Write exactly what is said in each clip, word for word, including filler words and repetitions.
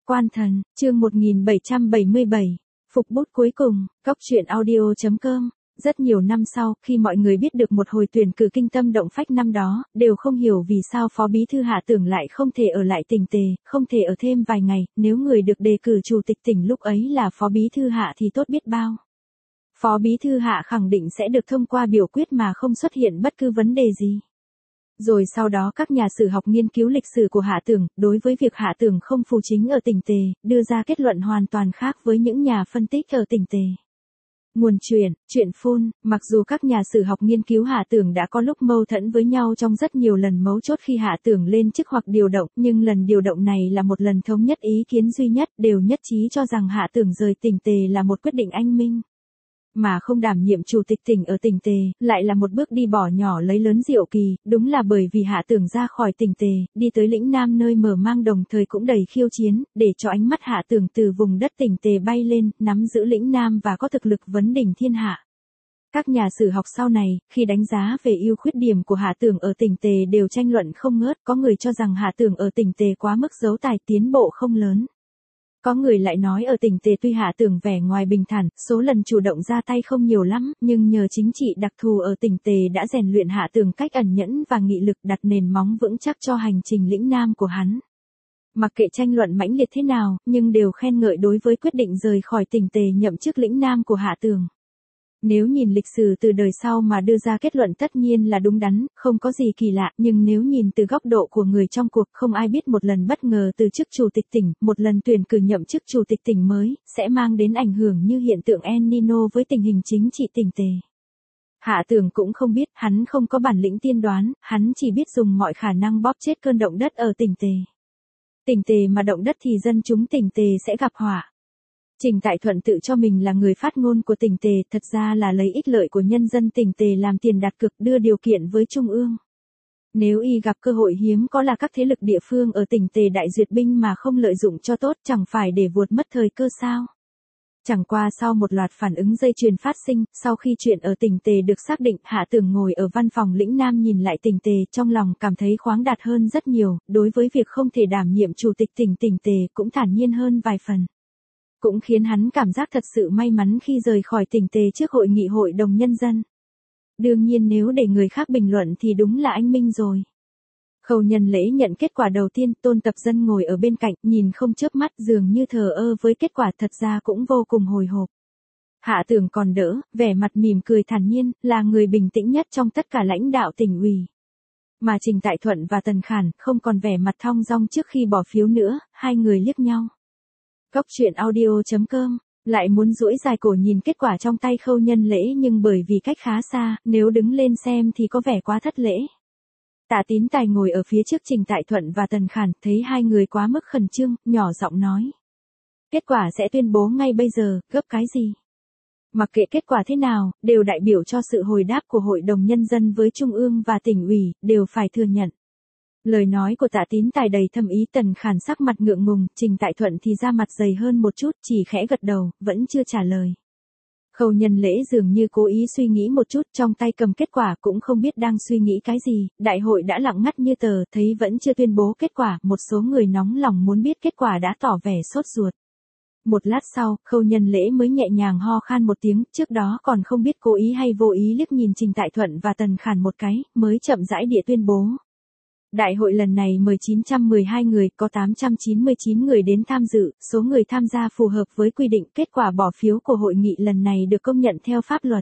Quan Thần, chương một nghìn bảy trăm bảy mươi bảy, phục bút cuối cùng, Cóc truyện audio chấm com. Rất nhiều năm sau, khi mọi người biết được một hồi tuyển cử kinh tâm động phách năm đó, đều không hiểu vì sao Phó Bí Thư Hạ Tưởng lại không thể ở lại tỉnh Tề, không thể ở thêm vài ngày, nếu người được đề cử chủ tịch tỉnh lúc ấy là Phó Bí Thư Hạ thì tốt biết bao. Phó Bí Thư Hạ khẳng định sẽ được thông qua biểu quyết mà không xuất hiện bất cứ vấn đề gì. Rồi sau đó các nhà sử học nghiên cứu lịch sử của Hạ Tưởng, đối với việc Hạ Tưởng không phù chính ở tỉnh Tề, đưa ra kết luận hoàn toàn khác với những nhà phân tích ở tỉnh Tề. Nguồn truyện, truyện phun, mặc dù các nhà sử học nghiên cứu Hạ Tưởng đã có lúc mâu thuẫn với nhau trong rất nhiều lần mấu chốt khi Hạ Tưởng lên chức hoặc điều động, nhưng lần điều động này là một lần thống nhất ý kiến duy nhất, đều nhất trí cho rằng Hạ Tưởng rời tỉnh Tề là một quyết định anh minh. Mà không đảm nhiệm chủ tịch tỉnh ở tỉnh Tề, lại là một bước đi bỏ nhỏ lấy lớn diệu kỳ, đúng là bởi vì Hạ Tưởng ra khỏi tỉnh Tề, đi tới lĩnh Nam nơi mở mang đồng thời cũng đầy khiêu chiến, để cho ánh mắt Hạ Tưởng từ vùng đất tỉnh Tề bay lên, nắm giữ lĩnh Nam và có thực lực vấn đỉnh thiên hạ. Các nhà sử học sau này, khi đánh giá về ưu khuyết điểm của Hạ Tưởng ở tỉnh Tề đều tranh luận không ngớt, có người cho rằng Hạ Tưởng ở tỉnh Tề quá mức giấu tài tiến bộ không lớn. Có người lại nói ở tỉnh Tề tuy Hạ Tưởng vẻ ngoài bình thản, số lần chủ động ra tay không nhiều lắm, nhưng nhờ chính trị đặc thù ở tỉnh Tề đã rèn luyện Hạ Tưởng cách ẩn nhẫn và nghị lực đặt nền móng vững chắc cho hành trình lĩnh Nam của hắn. Mặc kệ tranh luận mãnh liệt thế nào, nhưng đều khen ngợi đối với quyết định rời khỏi tỉnh Tề nhậm chức lĩnh Nam của Hạ Tưởng. Nếu nhìn lịch sử từ đời sau mà đưa ra kết luận tất nhiên là đúng đắn, không có gì kỳ lạ, nhưng nếu nhìn từ góc độ của người trong cuộc, không ai biết một lần bất ngờ từ chức chủ tịch tỉnh, một lần tuyển cử nhậm chức chủ tịch tỉnh mới, sẽ mang đến ảnh hưởng như hiện tượng El Nino với tình hình chính trị tỉnh Tề. Hạ Tưởng cũng không biết, hắn không có bản lĩnh tiên đoán, hắn chỉ biết dùng mọi khả năng bóp chết cơn động đất ở tỉnh Tề. Tỉnh Tề mà động đất thì dân chúng tỉnh Tề sẽ gặp họa. Trình Tại Thuận tự cho mình là người phát ngôn của tỉnh Tề, thật ra là lấy ích lợi của nhân dân tỉnh Tề làm tiền đặt cược, đưa điều kiện với Trung ương. Nếu y gặp cơ hội hiếm có là các thế lực địa phương ở tỉnh Tề đại duyệt binh mà không lợi dụng cho tốt, chẳng phải để vuột mất thời cơ sao? Chẳng qua sau một loạt phản ứng dây chuyền phát sinh, sau khi chuyện ở tỉnh Tề được xác định, Hạ Tưởng ngồi ở văn phòng lĩnh Nam nhìn lại tỉnh Tề, trong lòng cảm thấy khoáng đạt hơn rất nhiều, đối với việc không thể đảm nhiệm chủ tịch tỉnh tỉnh Tề cũng thản nhiên hơn vài phần. Cũng khiến hắn cảm giác thật sự may mắn khi rời khỏi tỉnh Tề trước hội nghị hội đồng nhân dân. Đương nhiên nếu để người khác bình luận thì đúng là anh minh rồi. Khâu Nhân Lễ nhận kết quả đầu tiên, Tôn Tập Dân ngồi ở bên cạnh, nhìn không chớp mắt, dường như thờ ơ với kết quả, thật ra cũng vô cùng hồi hộp. Hạ Tưởng còn đỡ, vẻ mặt mỉm cười thản nhiên, là người bình tĩnh nhất trong tất cả lãnh đạo tỉnh ủy. Mà Trình Tại Thuận và Tần Khản không còn vẻ mặt thong dong trước khi bỏ phiếu nữa, hai người liếc nhau. Cóc truyện audio chấm com, lại muốn duỗi dài cổ nhìn kết quả trong tay Khâu Nhân Lễ nhưng bởi vì cách khá xa, nếu đứng lên xem thì có vẻ quá thất lễ. Tạ Tín Tài ngồi ở phía trước Trình Tại Thuận và Tần Khản, thấy hai người quá mức khẩn trương, nhỏ giọng nói. Kết quả sẽ tuyên bố ngay bây giờ, gấp cái gì? Mặc kệ kết quả thế nào, đều đại biểu cho sự hồi đáp của Hội đồng Nhân dân với Trung ương và tỉnh ủy, đều phải thừa nhận. Lời nói của Tạ Tín Tài đầy thâm ý. Tần Khản sắc mặt ngượng ngùng, Trình Tại Thuận thì da mặt dày hơn một chút, chỉ khẽ gật đầu, vẫn chưa trả lời. Khâu Nhân Lễ dường như cố ý suy nghĩ một chút, trong tay cầm kết quả cũng không biết đang suy nghĩ cái gì, đại hội đã lặng ngắt như tờ, thấy vẫn chưa tuyên bố kết quả, một số người nóng lòng muốn biết kết quả đã tỏ vẻ sốt ruột. Một lát sau, Khâu Nhân Lễ mới nhẹ nhàng ho khan một tiếng, trước đó còn không biết cố ý hay vô ý liếc nhìn Trình Tại Thuận và Tần Khản một cái, mới chậm rãi địa tuyên bố. Đại hội lần này mời chín trăm mười hai người, có tám trăm chín mươi chín người đến tham dự, số người tham gia phù hợp với quy định, kết quả bỏ phiếu của hội nghị lần này được công nhận theo pháp luật.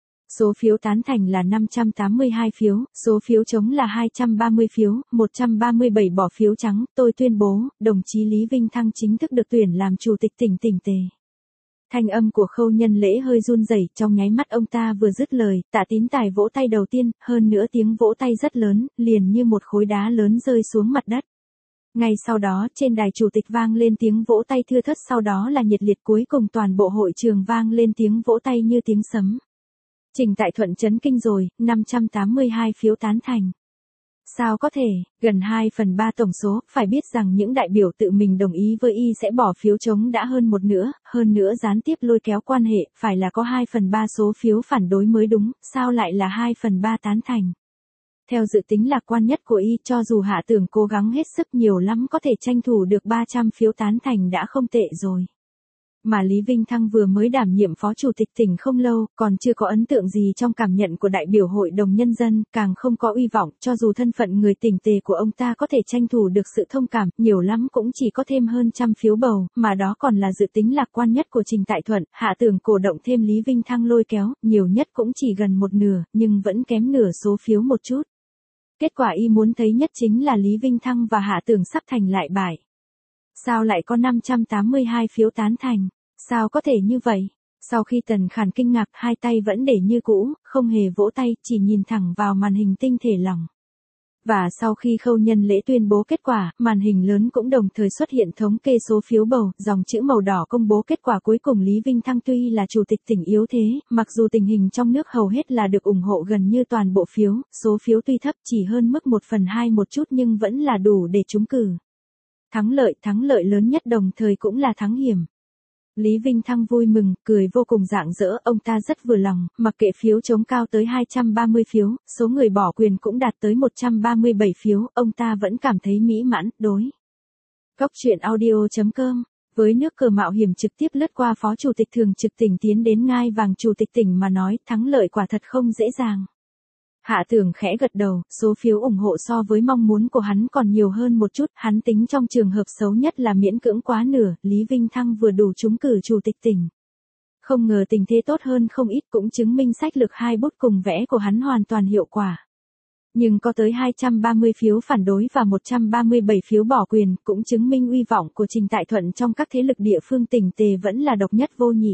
Số phiếu tán thành là năm trăm tám mươi hai phiếu, số phiếu chống là hai trăm ba mươi phiếu, một trăm ba mươi bảy bỏ phiếu trắng, tôi tuyên bố, đồng chí Lý Vinh Thăng chính thức được tuyển làm chủ tịch tỉnh tỉnh Tề. Thanh âm của Khâu Nhân Lễ hơi run rẩy, trong nháy mắt ông ta vừa dứt lời, Tạ Tín Tài vỗ tay đầu tiên, hơn nữa tiếng vỗ tay rất lớn, liền như một khối đá lớn rơi xuống mặt đất. Ngay sau đó, trên đài chủ tịch vang lên tiếng vỗ tay thưa thớt, sau đó là nhiệt liệt, cuối cùng toàn bộ hội trường vang lên tiếng vỗ tay như tiếng sấm. Trình Tại Thuận chấn kinh rồi, năm trăm tám mươi hai phiếu tán thành. Sao có thể, gần hai phần ba tổng số, phải biết rằng những đại biểu tự mình đồng ý với y sẽ bỏ phiếu chống đã hơn một nửa, hơn nữa gián tiếp lôi kéo quan hệ, phải là có hai phần ba số phiếu phản đối mới đúng, sao lại là hai phần ba tán thành. Theo dự tính lạc quan nhất của y, cho dù Hạ Tường cố gắng hết sức nhiều lắm có thể tranh thủ được ba trăm phiếu tán thành đã không tệ rồi. Mà Lý Vinh Thăng vừa mới đảm nhiệm phó chủ tịch tỉnh không lâu, còn chưa có ấn tượng gì trong cảm nhận của đại biểu hội đồng nhân dân, càng không có uy vọng, cho dù thân phận người tỉnh tề của ông ta có thể tranh thủ được sự thông cảm, nhiều lắm cũng chỉ có thêm hơn trăm phiếu bầu, mà đó còn là dự tính lạc quan nhất của Trình Tại Thuận. Hạ Tường cổ động thêm Lý Vinh Thăng lôi kéo, nhiều nhất cũng chỉ gần một nửa, nhưng vẫn kém nửa số phiếu một chút. Kết quả y muốn thấy nhất chính là Lý Vinh Thăng và Hạ Tường sắp thành lại bại. Sao lại có năm trăm tám mươi hai phiếu tán thành? Sao có thể như vậy? Sau khi Tần Khản kinh ngạc, hai tay vẫn để như cũ, không hề vỗ tay, chỉ nhìn thẳng vào màn hình tinh thể lỏng. Và sau khi Khâu Nhân Lễ tuyên bố kết quả, màn hình lớn cũng đồng thời xuất hiện thống kê số phiếu bầu, dòng chữ màu đỏ công bố kết quả cuối cùng. Lý Vinh Thăng tuy là chủ tịch tỉnh yếu thế, mặc dù tình hình trong nước hầu hết là được ủng hộ gần như toàn bộ phiếu, số phiếu tuy thấp chỉ hơn mức một phần hai một chút nhưng vẫn là đủ để trúng cử. Thắng lợi, thắng lợi lớn nhất đồng thời cũng là thắng hiểm. Lý Vinh Thăng vui mừng, cười vô cùng rạng rỡ, ông ta rất vừa lòng, mặc kệ phiếu chống cao tới hai trăm ba mươi phiếu, số người bỏ quyền cũng đạt tới một trăm ba mươi bảy phiếu, ông ta vẫn cảm thấy mỹ mãn, đối. Góc truyện audio chấm com, với nước cờ mạo hiểm trực tiếp lướt qua phó chủ tịch thường trực tỉnh tiến đến ngai vàng chủ tịch tỉnh mà nói, thắng lợi quả thật không dễ dàng. Hạ Tường khẽ gật đầu, số phiếu ủng hộ so với mong muốn của hắn còn nhiều hơn một chút, hắn tính trong trường hợp xấu nhất là miễn cưỡng quá nửa, Lý Vinh Thăng vừa đủ trúng cử chủ tịch tỉnh. Không ngờ tình thế tốt hơn không ít, cũng chứng minh sách lược hai bút cùng vẽ của hắn hoàn toàn hiệu quả. Nhưng có tới hai trăm ba mươi phiếu phản đối và một trăm ba mươi bảy phiếu bỏ quyền, cũng chứng minh uy vọng của Trình Tại Thuận trong các thế lực địa phương tỉnh Tề vẫn là độc nhất vô nhị.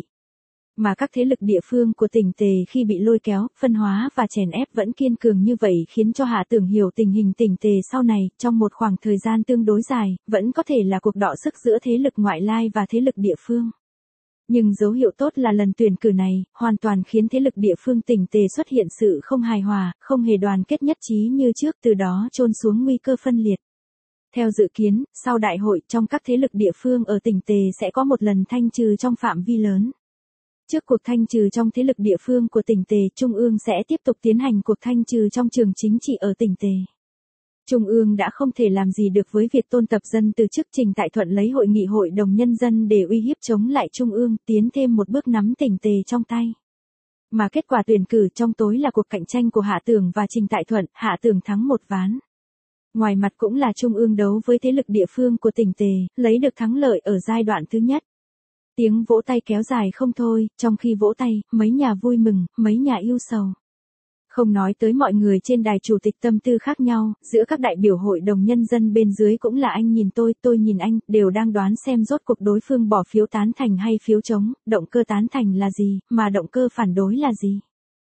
Mà các thế lực địa phương của tỉnh Tề khi bị lôi kéo, phân hóa và chèn ép vẫn kiên cường như vậy khiến cho Hạ Tường hiểu tình hình tỉnh Tề sau này, trong một khoảng thời gian tương đối dài, vẫn có thể là cuộc đọ sức giữa thế lực ngoại lai và thế lực địa phương. Nhưng dấu hiệu tốt là lần tuyển cử này, hoàn toàn khiến thế lực địa phương tỉnh Tề xuất hiện sự không hài hòa, không hề đoàn kết nhất trí như trước, từ đó chôn xuống nguy cơ phân liệt. Theo dự kiến, sau đại hội trong các thế lực địa phương ở tỉnh Tề sẽ có một lần thanh trừ trong phạm vi lớn. Trước cuộc thanh trừ trong thế lực địa phương của tỉnh Tề, Trung ương sẽ tiếp tục tiến hành cuộc thanh trừ trong trường chính trị ở tỉnh Tề. Trung ương đã không thể làm gì được với việc tôn tập dân từ chức. Trình Tại Thuận lấy hội nghị hội đồng nhân dân để uy hiếp chống lại Trung ương, tiến thêm một bước nắm tỉnh Tề trong tay. Mà kết quả tuyển cử trong tối là cuộc cạnh tranh của Hạ Tường và Trình Tại Thuận, Hạ Tường thắng một ván. Ngoài mặt cũng là Trung ương đấu với thế lực địa phương của tỉnh Tề, lấy được thắng lợi ở giai đoạn thứ nhất. Tiếng vỗ tay kéo dài không thôi, trong khi vỗ tay, mấy nhà vui mừng, mấy nhà ưu sầu. Không nói tới mọi người trên đài chủ tịch tâm tư khác nhau, giữa các đại biểu hội đồng nhân dân bên dưới cũng là anh nhìn tôi, tôi nhìn anh, đều đang đoán xem rốt cuộc đối phương bỏ phiếu tán thành hay phiếu chống, động cơ tán thành là gì, mà động cơ phản đối là gì.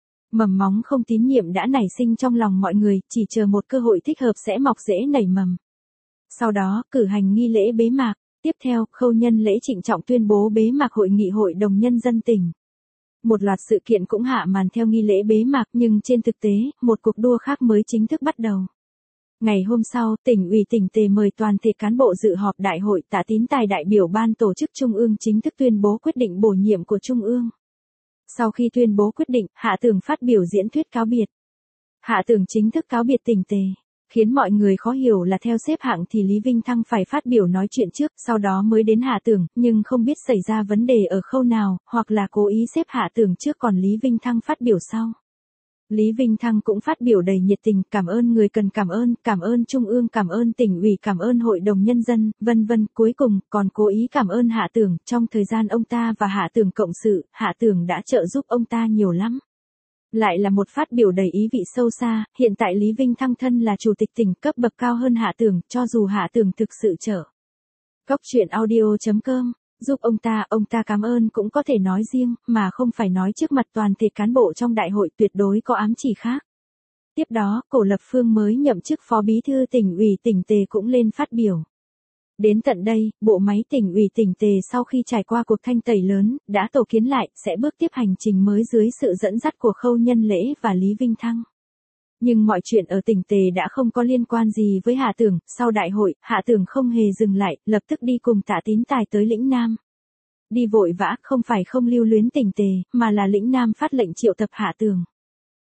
Mầm móng không tín nhiệm đã nảy sinh trong lòng mọi người, chỉ chờ một cơ hội thích hợp sẽ mọc rễ nảy mầm. Sau đó, cử hành nghi lễ bế mạc. Tiếp theo, Khâu Nhân Lễ trịnh trọng tuyên bố bế mạc hội nghị hội đồng nhân dân tỉnh. Một loạt sự kiện cũng hạ màn theo nghi lễ bế mạc, nhưng trên thực tế, một cuộc đua khác mới chính thức bắt đầu. Ngày hôm sau, tỉnh ủy tỉnh Tề mời toàn thể cán bộ dự họp đại hội. Tạ Tín Tài đại biểu ban tổ chức Trung ương chính thức tuyên bố quyết định bổ nhiệm của Trung ương. Sau khi tuyên bố quyết định, Hạ Tường phát biểu diễn thuyết cáo biệt. Hạ Tường chính thức cáo biệt tỉnh Tề. Khiến mọi người khó hiểu là theo xếp hạng thì Lý Vinh Thăng phải phát biểu nói chuyện trước, sau đó mới đến Hạ Tường, nhưng không biết xảy ra vấn đề ở khâu nào, hoặc là cố ý xếp Hạ Tường trước còn Lý Vinh Thăng phát biểu sau. Lý Vinh Thăng cũng phát biểu đầy nhiệt tình, cảm ơn người cần cảm ơn, cảm ơn Trung ương, cảm ơn tỉnh ủy, cảm ơn hội đồng nhân dân, vân vân, cuối cùng còn cố ý cảm ơn Hạ Tường, trong thời gian ông ta và Hạ Tường cộng sự, Hạ Tường đã trợ giúp ông ta nhiều lắm. Lại là một phát biểu đầy ý vị sâu xa, hiện tại Lý Vinh Thăng thân là chủ tịch tỉnh cấp bậc cao hơn Hạ Tường, cho dù Hạ Tường thực sự trở. Góc truyện audio chấm com, giúp ông ta, ông ta cảm ơn cũng có thể nói riêng, mà không phải nói trước mặt toàn thể cán bộ trong đại hội, tuyệt đối có ám chỉ khác. Tiếp đó, Cổ Lập Phương mới nhậm chức phó bí thư tỉnh ủy tỉnh Tề cũng lên phát biểu. Đến tận đây, bộ máy tỉnh ủy tỉnh Tề sau khi trải qua cuộc thanh tẩy lớn, đã tổ kiến lại, sẽ bước tiếp hành trình mới dưới sự dẫn dắt của Khâu Nhân Lễ và Lý Vinh Thăng. Nhưng mọi chuyện ở tỉnh Tề đã không có liên quan gì với Hạ Tường, sau đại hội, Hạ Tường không hề dừng lại, lập tức đi cùng Tạ Tín Tài tới lĩnh Nam. Đi vội vã, không phải không lưu luyến tỉnh Tề, mà là lĩnh Nam phát lệnh triệu tập Hạ Tường.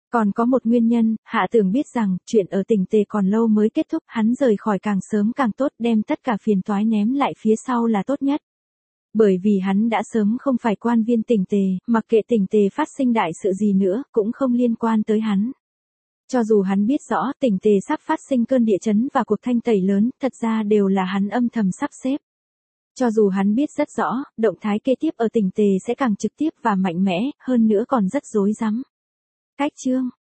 Còn có một nguyên nhân, Hạ Tường biết rằng, chuyện ở Tỉnh Tề còn lâu mới kết thúc, hắn rời khỏi càng sớm càng tốt, đem tất cả phiền toái ném lại phía sau là tốt nhất. Bởi vì hắn đã sớm không phải quan viên Tỉnh Tề, mặc kệ Tỉnh Tề phát sinh đại sự gì nữa, cũng không liên quan tới hắn. Cho dù hắn biết rõ Tỉnh Tề sắp phát sinh cơn địa chấn và cuộc thanh tẩy lớn, thật ra đều là hắn âm thầm sắp xếp. Cho dù hắn biết rất rõ, động thái kế tiếp ở Tỉnh Tề sẽ càng trực tiếp và mạnh mẽ, hơn nữa còn rất rối rắm. Cách chương